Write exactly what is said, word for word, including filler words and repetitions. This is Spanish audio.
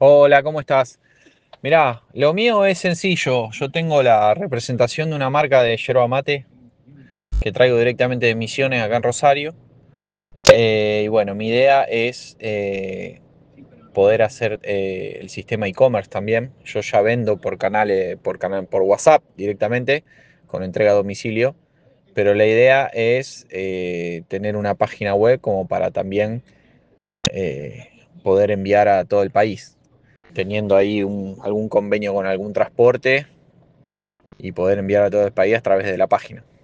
Hola, ¿cómo estás? Mirá, lo mío es sencillo. Yo tengo la representación de una marca de yerba mate que traigo directamente de Misiones acá en Rosario. Eh, y bueno, mi idea es eh, poder hacer eh, el sistema e-commerce también. Yo ya vendo por canales, por canal, por WhatsApp directamente, con entrega a domicilio. Pero la idea es eh, tener una página web como para también eh, poder enviar a todo el país, teniendo ahí un- algún convenio con algún transporte y poder enviar a todo el país a través de la página.